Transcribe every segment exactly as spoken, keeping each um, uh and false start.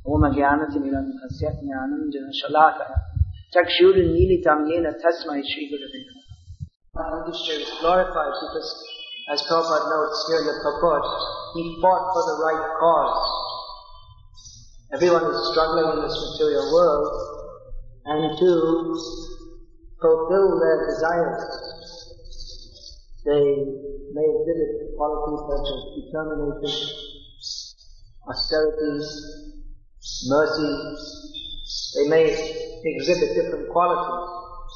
Om Jnanatimirandhasya Jnananjana Shalakaya Chakshurunmilitam Yena Tasmai Shri Gurave Namaha. Yudhishthira is glorified because, as Prabhupada notes here in the purport, he fought for the right cause. Everyone is struggling in this material world, and to fulfill their desires, they may exhibit qualities such as determination, austerity, mercy. They may exhibit different qualities.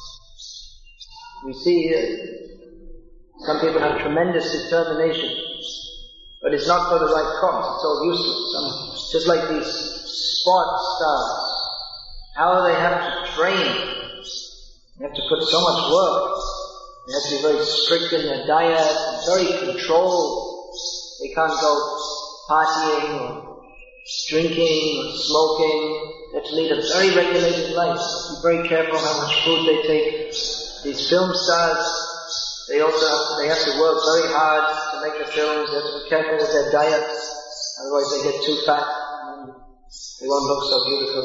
We see uh, some people have tremendous determination, but it's not for the right cause. It's all useless. Some, just like these sports stars, how they have to train. They have to put so much work. They have to be very strict in their diet, and very controlled. They can't go partying or drinking or smoking. They have to lead a very regulated life. Be very careful how much food they take. These film stars, they also have to, they have to work very hard to make the films. They have to be careful with their diet, otherwise they get too fat and they won't look so beautiful.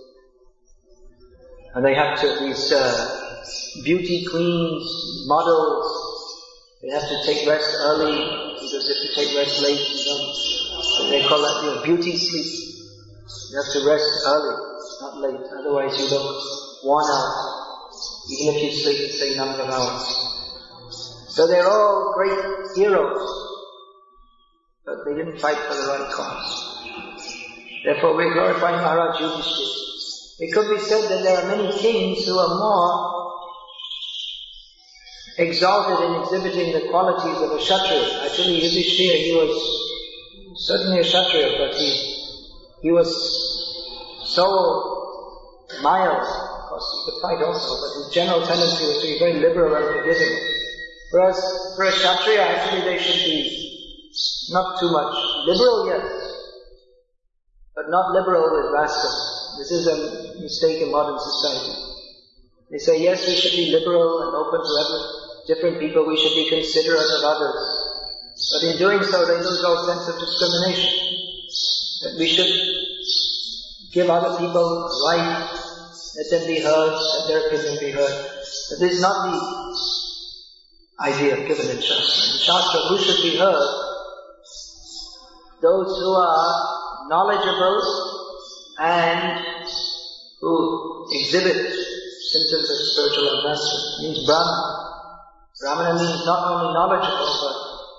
And they have to, these uh, beauty queens, models, they have to take rest early, because if you take rest late, you don't, they call that, you know, beauty sleep. You have to rest early, not late, otherwise you look worn out, even if you sleep the same number of hours. So they're all great heroes, but they didn't fight for the right cause. Therefore we're glorifying Maharaj Yudhishthira. It could be said that there are many kings who are more exalted in exhibiting the qualities of a Kshatriya. Actually, Yudhishthira, he was certainly a Kshatriya, but he, he was so mild. Of course, he could fight also, but his general tendency was to be very liberal and forgiving. Whereas for a Kshatriya, actually they should be not too much liberal, yes, but not liberal with rascals. This is a mistake in modern society. They say, yes, we should be liberal and open to every, different people, we should be considerate of others. But in doing so, they lose all sense of discrimination. That we should give other people a right, let them be heard, let their opinion be heard. But this is not the idea given in Shastra. In Shastra, who should be heard? Those who are knowledgeable and who exhibit symptoms of spiritual advancement. It means Brahmana. Brahmana means not only knowledgeable, but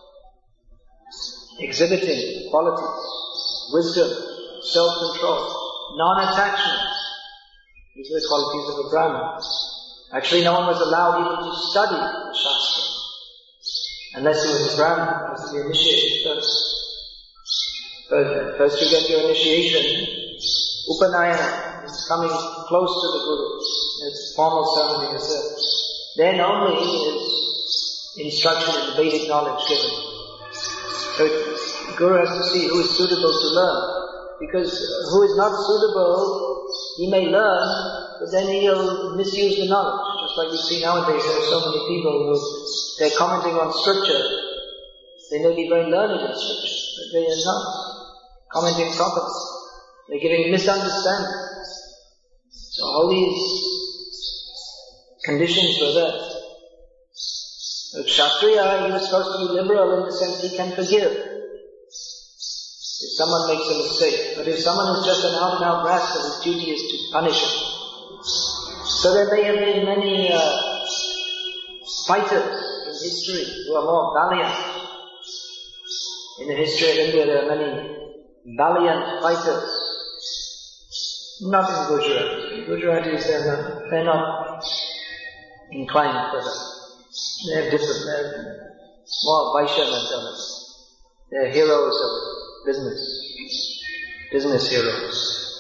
exhibiting qualities, wisdom, self-control, non-attachment. These are the qualities of a Brahmana. Actually, no one was allowed even to study the Shastra, unless he was a Brahmana, has to be initiated first. First, first you get your initiation. Upanayana is coming close to the Guru. It's formal ceremony is there. Then only is instruction in Vedic knowledge given. So the Guru has to see who is suitable to learn. Because who is not suitable, he may learn, but then he'll misuse the knowledge. Just like we see nowadays, there are so many people who, they're commenting on scripture. They may be very learned in scripture, but they are not commenting properly. They're giving misunderstanding. So all these conditions were there. So Kshatriya, he was supposed to be liberal in the sense he can forgive if someone makes a mistake. But if someone is just an out-and-out rascal, his duty is to punish him. So there may have been many uh, fighters in history who are more valiant. In the history of India, there are many valiant fighters. Not in Gujarat. In Gujaratis, they're not, they're not inclined for that. They're different. They're more Vaishya mentality. They're heroes of business. Business heroes.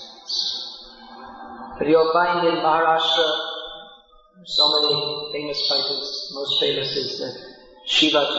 But you'll find in Maharashtra, so many famous fighters. Most famous is uh, Shivaji.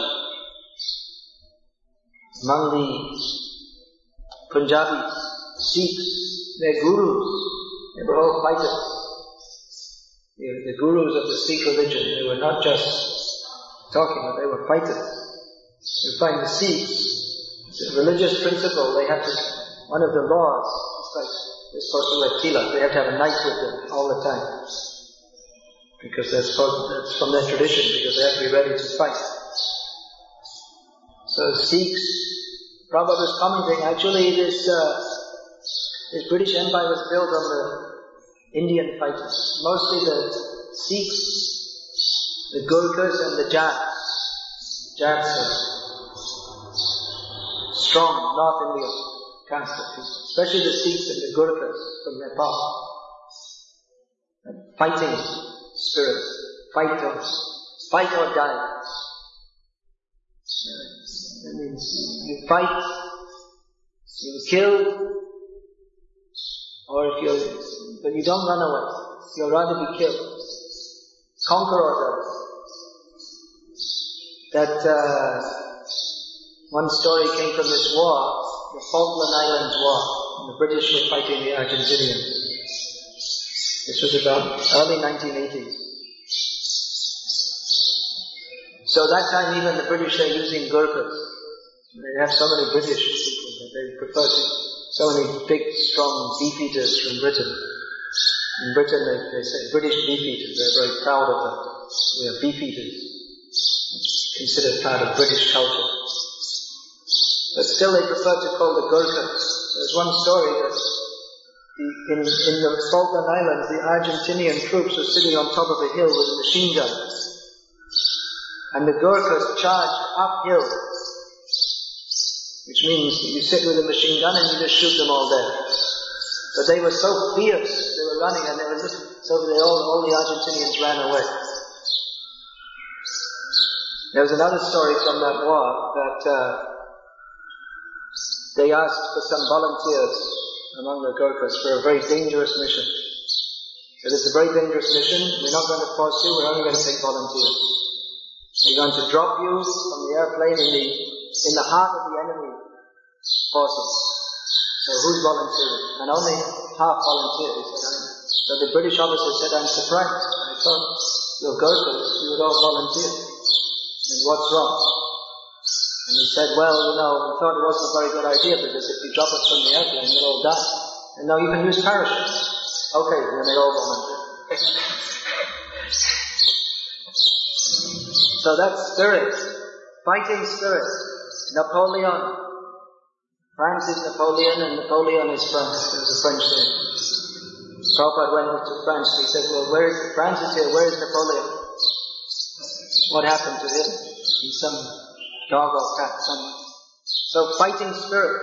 Among the Punjabis, Sikhs, their gurus, they were all fighters. They were the gurus of the Sikh religion. They were not just talking, but they were fighters. You find the Sikhs, it's a religious principle. They have to, one of the laws, it's like supposed to wear tilak. They have to have a knife with them all the time. Because that's, supposed, that's from their tradition, because they have to be ready to fight. So Sikhs, Prabhupada was commenting, actually this, uh, this British Empire was built on the Indian fighters. Mostly the Sikhs, the Gurkhas and the Jats. Jats are strong North Indian caste of people. Especially the Sikhs and the Gurkhas from Nepal. And fighting spirit. Fighters. Fight or die. That means you fight, you kill, or if you're, but you don't run away. You'll rather be killed. Conquerors. That uh, one story came from this war, the Falkland Islands War. And the British were fighting the Argentinians. This was about early nineteen eighties. So that time even the British are using Gurkhas. They have so many British people that they prefer to, so many big, strong beefeaters from Britain. In Britain they, they say British beefeaters, they're very proud of that. We are beefeaters. It's considered part of British culture. But still they prefer to call the Gurkhas. There's one story that the, in, in the Falkland Islands, the Argentinian troops were sitting on top of a hill with machine guns. And the Gurkhas charged uphill, which means you sit with a machine gun and you just shoot them all dead. But they were so fierce, they were running and they were just, so they all, all the Argentinians ran away. There was another story from that war that uh, they asked for some volunteers among the Gurkhas for a very dangerous mission. Said, it's a very dangerous mission, we're not going to force you, we're only going to take volunteers. We're going to drop you from the airplane in the in the heart of the enemy forces. So who's volunteering? And only half volunteered. So the British officer said, I'm surprised. I thought you're Gurkhas, you would all volunteer. And what's wrong? And he said, well, you know, we thought it wasn't a very good idea because if you drop us from the airplane, you'll all die. And now you can use parachutes. Okay, then they all volunteer. So that's spirit, fighting spirit. Napoleon. France is Napoleon and Napoleon is France. There's a French thing. Prabhupada went to France. He said, well, where is, France is here, where is Napoleon? What happened to him? He's some dog or cat somewhere. So fighting spirit.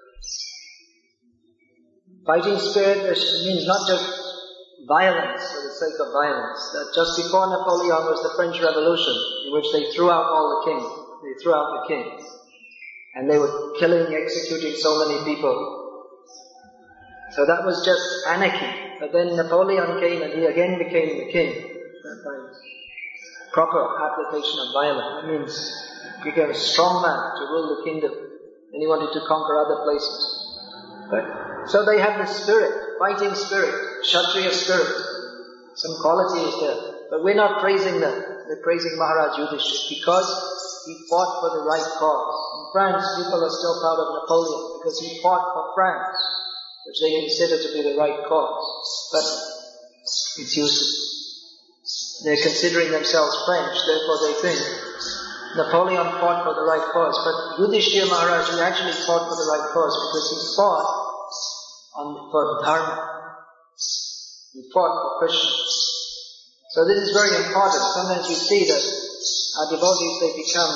Fighting spirit means not just violence for the sake of violence. That just before Napoleon was the French Revolution, in which they threw out all the kings. They threw out the kings. And they were killing, executing so many people. So that was just anarchy. But then Napoleon came and he again became the king. By proper application of violence. That means he became a strong man to rule the kingdom. And he wanted to conquer other places. But, so they have the spirit, fighting spirit, Kshatriya spirit. Some quality is there. But we're not praising them. We're praising Maharaj Yudhishthira because he fought for the right cause. In France, people are still proud of Napoleon because he fought for France, which they consider to be the right cause. But it's useless. They're considering themselves French, therefore they think Napoleon fought for the right cause. But Yudhishthira Maharaj, he actually fought for the right cause because he fought on, for Dharma. He fought for Krishna. So this is very important. Sometimes you see that our devotees, they become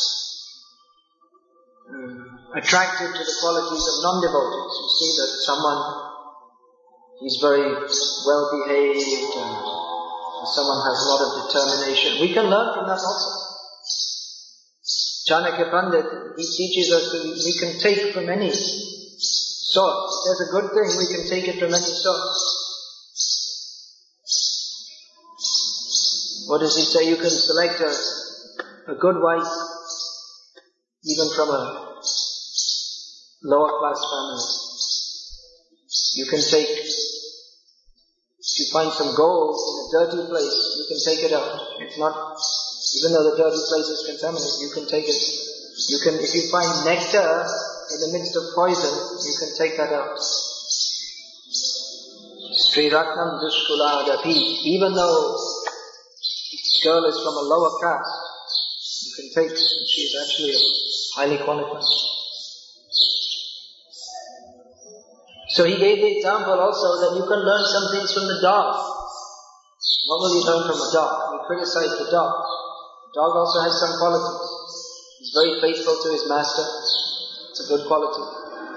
um, attracted to the qualities of non-devotees. You see that someone, he's very well behaved and someone has a lot of determination. We can learn from that also. Chanakya Pandit, he teaches us that we can take from any source. If there's a good thing, we can take it from any source. What does he say? You can select a, a good wife, even from a lower class family. You can take, if you find some gold in a dirty place, you can take it out. It's not, even though the dirty place is contaminated, you can take it. You can, if you find nectar in the midst of poison, you can take that out. Sri Ratnam Dushkuladapi. Even though the girl is from a lower caste, you can take, she is actually highly qualified. So he gave the example also that you can learn some things from the dog. What will you learn from a dog? We criticize the dog. The dog also has some qualities. He's very faithful to his master. It's a good quality.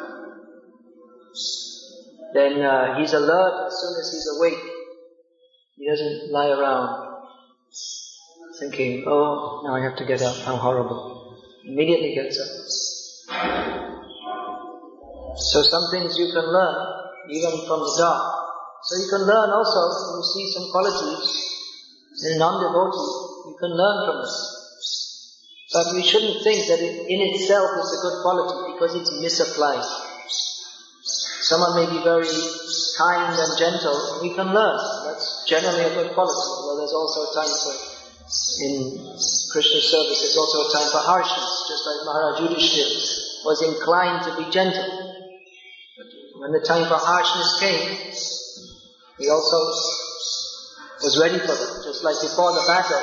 Then uh, he's alert as soon as he's awake. He doesn't lie around thinking, oh, now I have to get up, how horrible. Immediately gets up. So some things you can learn even from the dog. So you can learn also, you see some qualities in non-devotee, you can learn from them. But we shouldn't think that it in itself is a good quality because it's misapplied. Someone may be very kind and gentle, we can learn. That's generally a good quality. Although there's also a time for, in Krishna service, there's also a time for harshness, just like Maharaj Yudhishthira was inclined to be gentle. But when the time for harshness came, he also was ready for it. Just like before the battle,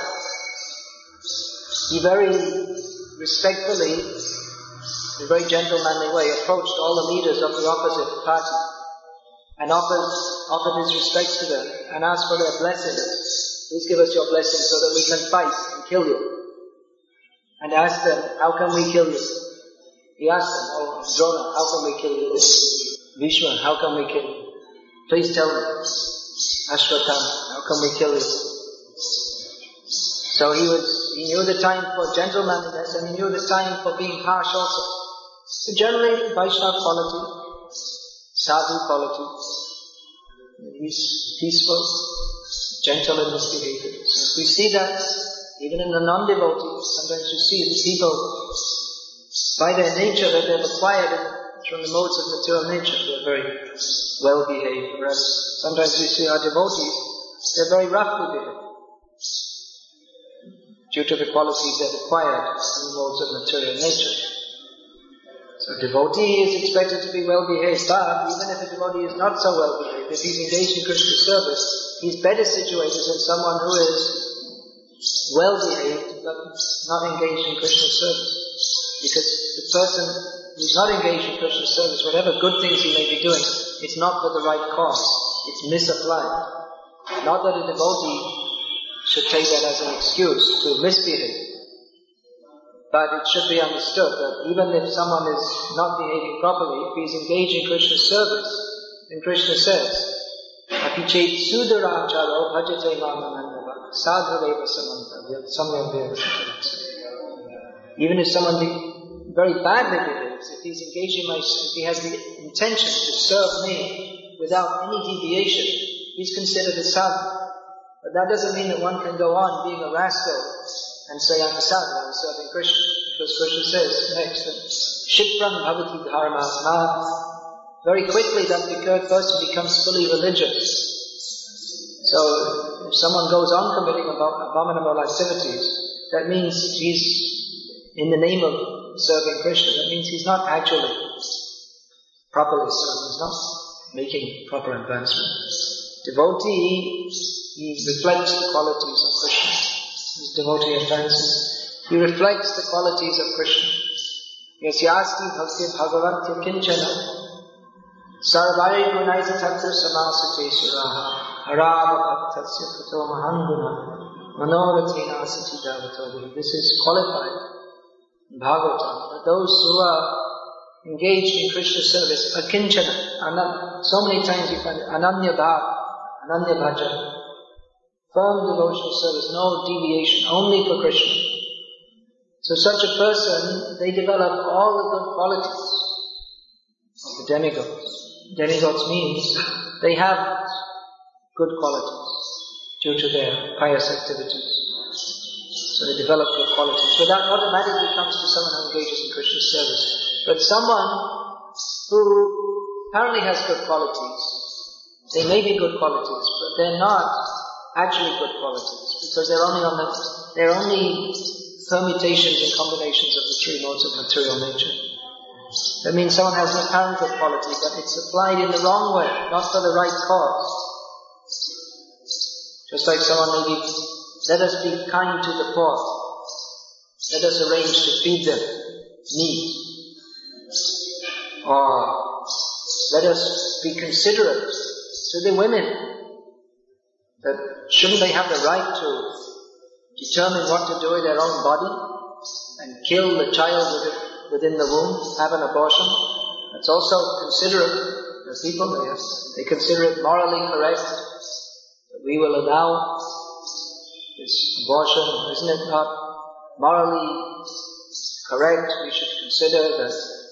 he very respectfully, in a very gentlemanly way, approached all the leaders of the opposite party and offered, offered his respects to them and asked for their blessings. Please give us your blessing so that we can fight and kill you. And asked them, how can we kill you? He asked them, oh Drona, how can we kill you? Bhishma, how can we kill you? Please tell me. Ashwatthama, how can we kill you? So he was, he knew the time for gentlemanliness and he knew the time for being harsh also. So generally, Vaishnava quality, sadhu quality, he's peaceful, gentle in his behavior. So if we see that, even in the non-devotees, sometimes we see the people, by their nature that they've acquired from the modes of material nature, they're very well behaved. Whereas sometimes we see our devotees, they're very roughly behaved, due to the qualities they've acquired from the modes of material nature. So a devotee is expected to be well behaved, but even if a devotee is not so well behaved, if he's engaged in Krishna service, he's better situated than someone who is well behaved but not engaged in Krishna service. Because the person who's not engaged in Krishna service, whatever good things he may be doing, it's not for the right cause. It's misapplied. Not that a devotee should take that as an excuse to misbehave. But it should be understood that even if someone is not behaving properly, if he's engaged in Krishna service, then Krishna says, Apichet sudaracharo bhajate mamanandava sadhureva samantavya samyaveva sacharatsa. Even if someone be very badly behaves, if he's engaged in my, if he has the intention to serve me without any deviation, he's considered a sadhu. But that doesn't mean that one can go on being a rascal and say, I'm a sadhu, I'm serving Krishna. Because Krishna says next that Shipram bhavati dharma. Very quickly that person becomes fully religious. So if someone goes on committing abominable activities, that means he's in the name of serving Krishna. That means he's not actually properly serving. He's not making proper advancement. Devotee, he reflects the qualities of Krishna. His devotee advances. He reflects the qualities of Krishna. Yasyasti bhakti bhagavatya kinchana sarvari gunaisa tattva samasate suraha harava bhaktasya kato mahanguna manoratina asati davatovi. This is qualified in Bhagavatam. That those who are engaged in Krishna service, akinchana, so many times you find ananya bhav, ananya bhaja, firm devotional service, no deviation, only for Krishna. So such a person, they develop all the good qualities of the demigods. Demigods means they have good qualities due to their pious activities. So they develop good qualities. So that automatically comes to someone who engages in Krishna service. But someone who apparently has good qualities, they may be good qualities, but they're not actually good qualities, because they're only on the, they're only permutations and combinations of the three modes of material nature. That means someone has an apparent good quality, but it's applied in the wrong way, not for the right cause. Just like someone maybe, let us be kind to the poor. Let us arrange to feed them meat. Or let us be considerate to the women. That shouldn't they have the right to determine what to do with their own body and kill the child within the womb, have an abortion? That's also considerate. The people, they, they consider it morally correct that we will allow this abortion. Isn't it not morally correct? We should consider that.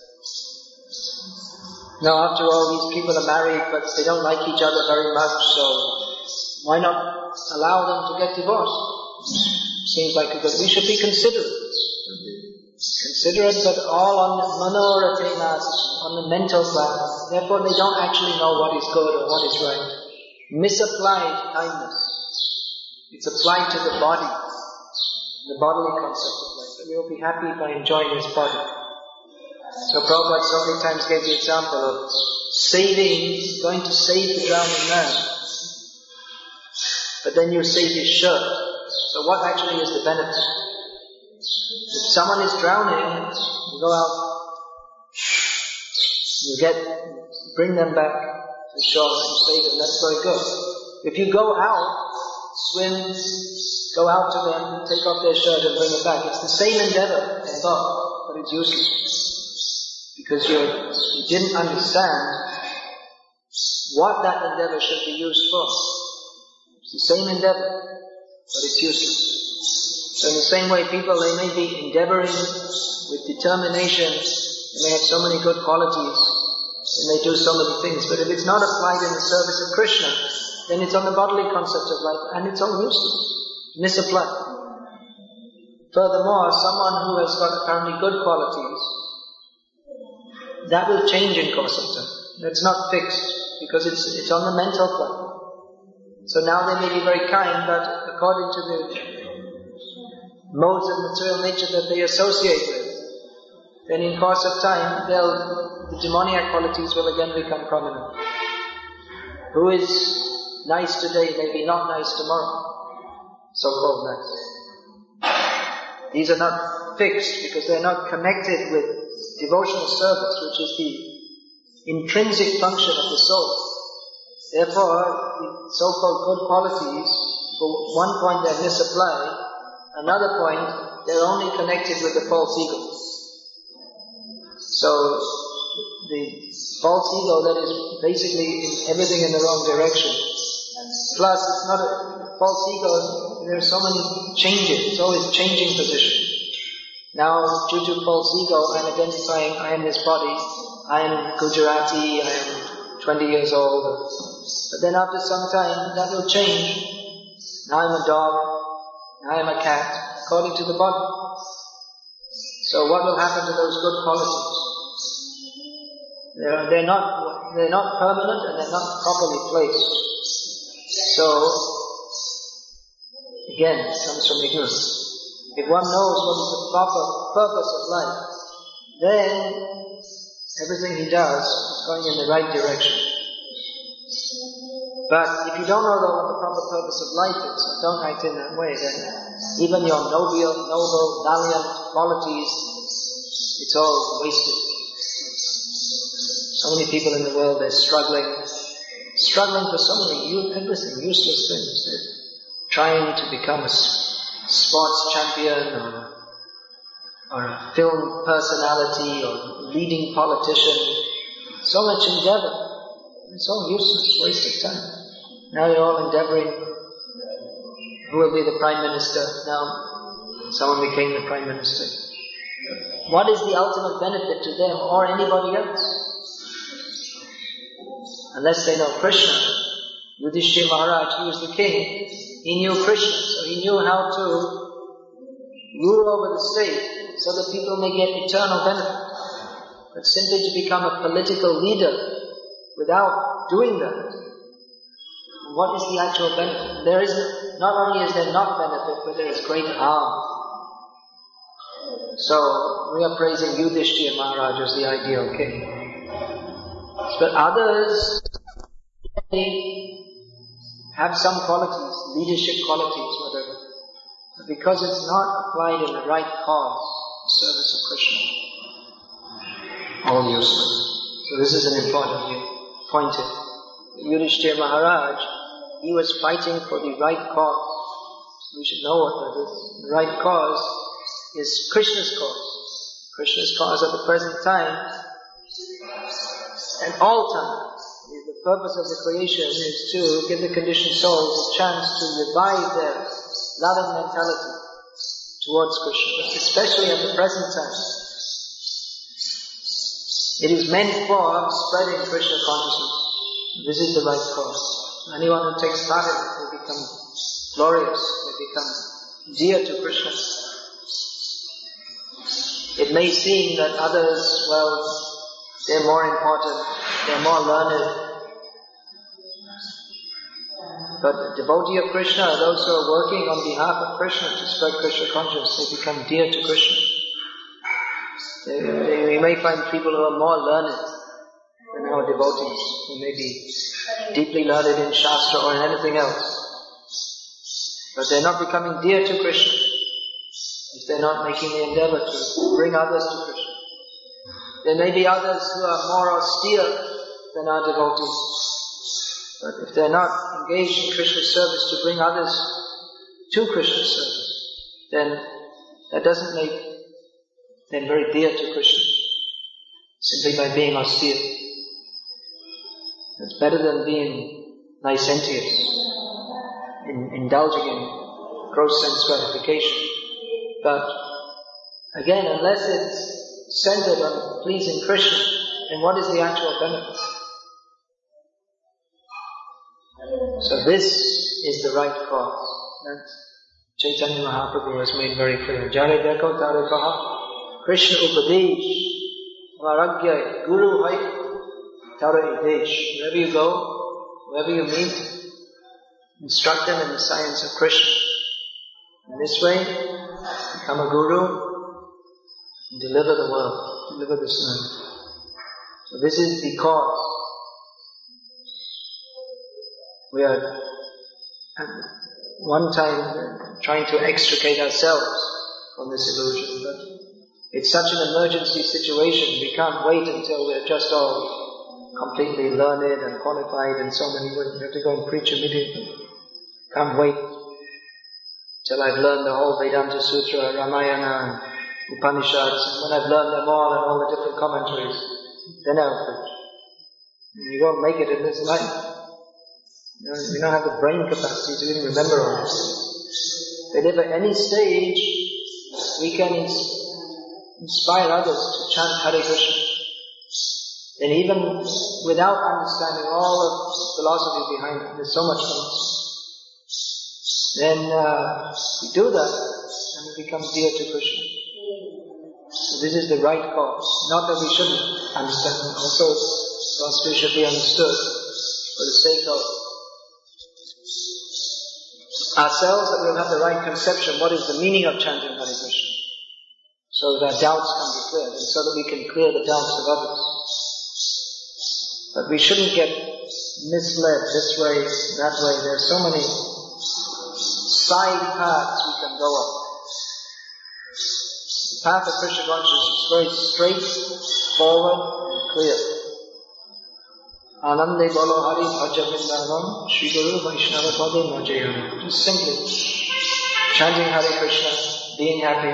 Now, after all, these people are married, but they don't like each other very much, so why not allow them to get divorced? Seems like a good. We should be considerate. Considerate, but all on the manoratenas, on the mental plan. Therefore, they don't actually know what is good or what is right. Misapplied kindness. It's applied to the body, the bodily concept of life. So we will be happy by enjoying this body. So Prabhupada so many times gave the example of saving, going to save the drowning man. But then you save his shirt. So what actually is the benefit? If someone is drowning, you go out, you get, bring them back to the shore and save them, that's very good. If you go out, swim, go out to them, take off their shirt and bring it back, it's the same endeavor involved, but it's useless. Because you you didn't understand what that endeavor should be used for. It's the same endeavor, but it's useless. So in the same way, people, they may be endeavoring with determination, they may have so many good qualities, they may do so many things, but if it's not applied in the service of Krishna, then it's on the bodily concept of life, and it's all useless, misapplied. Furthermore, someone who has got apparently good qualities, that will change in course of time. That's not fixed, because it's it's on the mental plan. So now they may be very kind, but according to the modes of material nature that they associate with, then in course of time, they'll, the demoniac qualities will again become prominent. Who is nice today may be not nice tomorrow. So-called nice. These are not fixed because they're not connected with devotional service, which is the intrinsic function of the soul. Therefore, the so-called good qualities, for one point they're misapplied, another point, they're only connected with the false ego. So, the false ego that is basically in everything in the wrong direction. Plus, it's not a false ego, there are so many changes, it's always changing position. Now, due to false ego, I'm identifying, I am this body, I am Gujarati, I am twenty years old. But then after some time, that will change. Now I'm a dog, now I'm a cat, according to the body. So what will happen to those good qualities? They're, they're not, they're not permanent and they're not properly placed. So, again, it comes from ignorance. If one knows what is the proper purpose of life, then everything he does is going in the right direction. But if you don't know what the proper purpose of life is, or don't act in that way, then even your noble, noble, valiant qualities, it's all wasted. So many people in the world, they're struggling, struggling for so many, everything, useless things. They're trying to become a sports champion, or, or a film personality, or leading politician. So much endeavor. It's all useless, waste of time. Now you're all endeavoring, who will be the Prime Minister? Now someone became the Prime Minister. What is the ultimate benefit to them or anybody else? Unless they know Krishna. Yudhishthira Maharaj, he was the king. He knew Krishna, so he knew how to rule over the state so that people may get eternal benefit. But simply to become a political leader without doing that, what is the actual benefit? There is, not only is there not benefit, but there is great harm. So, we are praising Yudhishthira Maharaj as the ideal king. But others, they have some qualities, leadership qualities, whatever. But because it's not applied in the right cause, the service of Krishna, all useless. So this is an important point here. Yudhishthira Maharaj, he was fighting for the right cause. We should know what that is. The right cause is Krishna's cause. Krishna's cause at the present time, and all time. The purpose of the creation is to give the conditioned souls a chance to revive their loving mentality towards Krishna, especially at the present time. It is meant for spreading Krishna consciousness. This is the right cause. Anyone who takes part in it will become glorious, will become dear to Krishna. It may seem that others, well, they're more important, they're more learned. But the devotee of Krishna, those who are working on behalf of Krishna to spread Krishna consciousness, they become dear to Krishna. They, they, we may find people who are more learned than our devotees, who may be deeply learned in Shastra or in anything else. But they're not becoming dear to Krishna if they're not making the endeavor to bring others to Krishna. There may be others who are more austere than our devotees. But if they're not engaged in Krishna's service to bring others to Krishna's service, then that doesn't make them very dear to Krishna, simply by being austere. It's better than being licentious, in, indulging in gross sense gratification. But again, unless it's centered on pleasing Krishna, then what is the actual benefit? So this is the right cause. That Chaitanya Mahaprabhu has made very clear. Jare dekho tare kaha, Krishna upadesh, varagya guru hai tare idesh. Wherever you go, wherever you meet, instruct them in the science of Krishna. In this way, become a guru and deliver the world, deliver this man. So this is the cause. We are at one time trying to extricate ourselves from this illusion, but it's such an emergency situation, we can't wait until we're just all completely learned and qualified in so many ways. We have to go and preach immediately. Can't wait till I've learned the whole Vedanta Sutra, Ramayana, and Upanishads, and when I've learned them all and all the different commentaries, then I'll preach. You won't make it in this life. You know, we don't have the brain capacity to even remember all this. But if at any stage we can inspire others to chant Hare Krishna, then even without understanding all of the philosophy behind it, there's so much philosophy. Then uh, we do that and we become dear to Krishna. So this is the right cause. Not that we shouldn't understand. Also, philosophy should be understood for the sake of ourselves, that we'll have the right conception. What is the meaning of chanting Hare Krishna? So that our doubts can be cleared, and so that we can clear the doubts of others. But we shouldn't get misled this way, that way. There are so many side paths we can go on. The path of Krishna consciousness is very straight, forward, and clear. Anande bolo hari bhaja vrindavam, Shri Guru Vaishnava Pade Majayam. Just simply chanting Hare Krishna, being happy,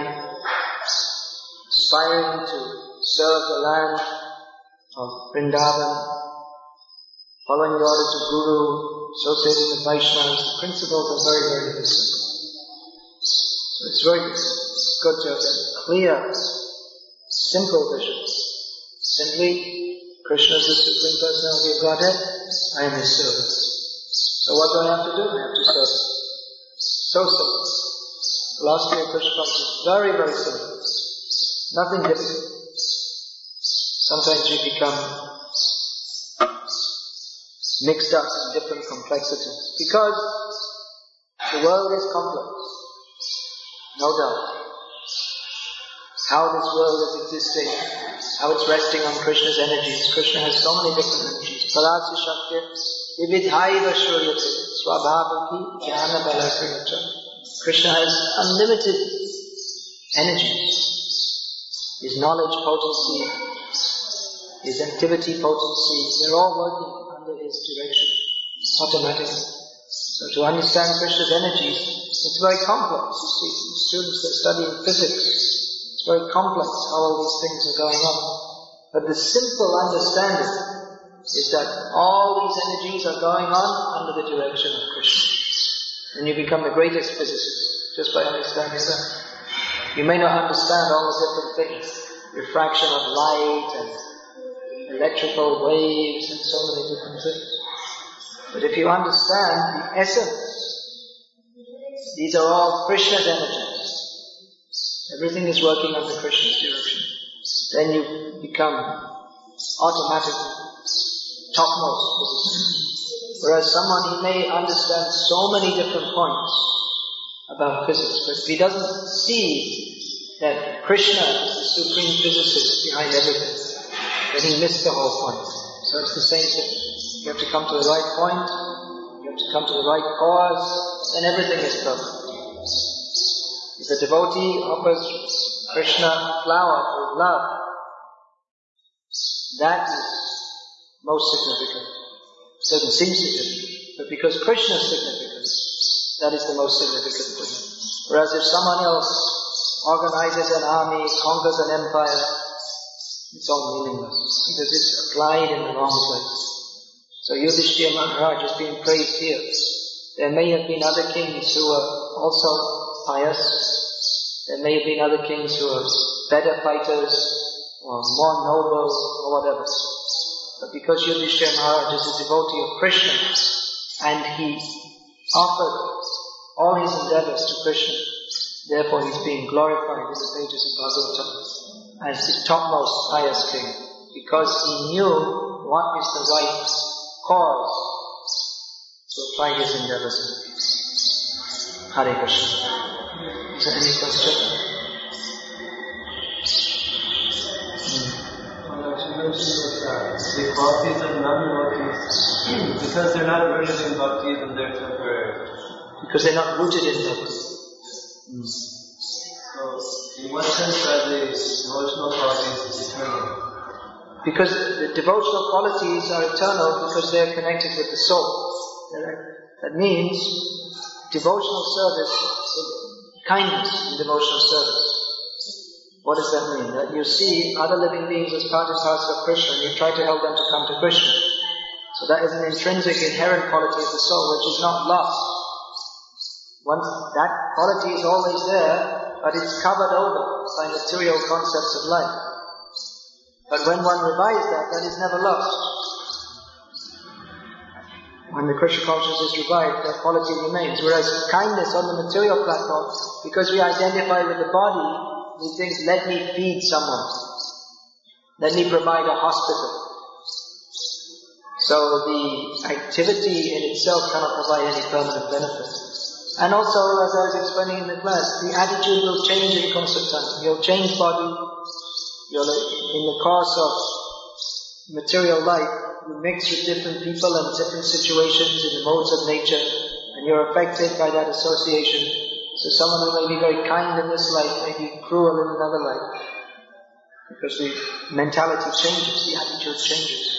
aspiring to serve the land of Vrindavan, following the orders of Guru, associating with Vaishnavas. The principles are very, very simple. So it's very good to have a clear, simple vision. Simply, Krishna is the Supreme Personality of Godhead, I am His servant. So what do I have to do? I have to serve Him. So simple. Philosophy of Krishna consciousness is very, very simple. Nothing difficult. Sometimes we become mixed up in different complexities. Because the world is complex. No doubt. How this world is existing, how it's resting on Krishna's energies. Krishna has so many different energies. Parasya Shakti, Vividhaiva Shuryate. Swabhavaki Jnana Bala Kriyacha. Krishna has unlimited energy. His knowledge potency, his activity potency, they're all working under his direction, automatically. So to understand Krishna's energies, it's very complex. You see, students that study physics, it's very complex how all these things are going on. But the simple understanding is that all these energies are going on under the direction of Krishna. And you become the greatest physicist just by understanding that. You may not understand all the different things, refraction of light and electrical waves and so many different things. But if you understand the essence, these are all Krishna's energies. Everything is working under Krishna's direction. Then you become automatically topmost. Whereas someone, he may understand so many different points about physics, but if he doesn't see that Krishna is the supreme physicist behind everything, then he missed the whole point. So it's the same thing. You have to come to the right point, you have to come to the right cause, then everything is perfect. If a devotee offers Krishna a flower for his love, that is most significant. It doesn't seem significant, but because Krishna is significant, that is the most significant thing. Whereas if someone else organizes an army, conquers an empire, it's all meaningless, because it's applied in the wrong place. So Yudhishthira Maharaj is being praised here. There may have been other kings who were also pious. There may have been other kings who were better fighters, or more noble, or whatever. But because Yudhishthira Maharaj is a devotee of Krishna, and he offered all his endeavors to Krishna, therefore he's being glorified in the pages of Bhagavatam as the topmost pious king, because he knew what is the right cause to apply his endeavors in. Hare Krishna. Is there any question? The qualities of non-devotees, because they're not rooted in bhakti, then they're temporary. Because they're not rooted in bhakti. Mm. So, in what sense are the devotional qualities eternal? Because the devotional qualities are eternal because they are connected with the soul. That means devotional service, kindness in devotional service. What does that mean? That you see other living beings as part and parcel of Krishna and you try to help them to come to Krishna. So that is an intrinsic, inherent quality of the soul which is not lost. Once that quality is always there, but it's covered over by material concepts of life. But when one revives that, that is never lost. When the Krishna consciousness is revived, that quality remains. Whereas kindness on the material platform, because we identify with the body, we think, let me feed someone. Let me provide a hospital. So the activity in itself cannot provide any permanent benefit. And also, as I was explaining in the class, the attitude will change in the course of time. You'll change body. You'll, in the course of material life, you mix with different people and different situations in the modes of nature, and you're affected by that association. So someone who may be very kind in this life may be cruel in another life. Because the mentality changes, the attitude changes.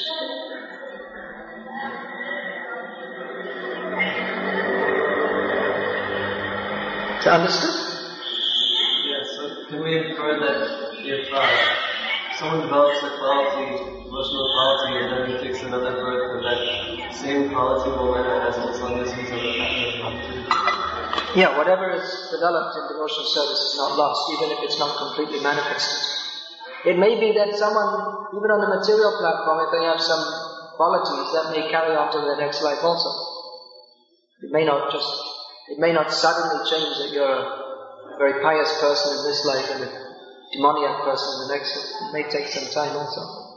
To understand? Yes, so can we infer that if uh, someone develops a quality, emotional quality, and then he takes another birth, and that same quality will manifest as long as he's on the path of Yeah, whatever is developed in devotional service is not lost, even if it's not completely manifested. It may be that someone, even on the material platform, if they have some qualities, that may carry on to their next life also. It may not just, it may not suddenly change that you're a very pious person in this life and a demoniac person in the next life. It may take some time also.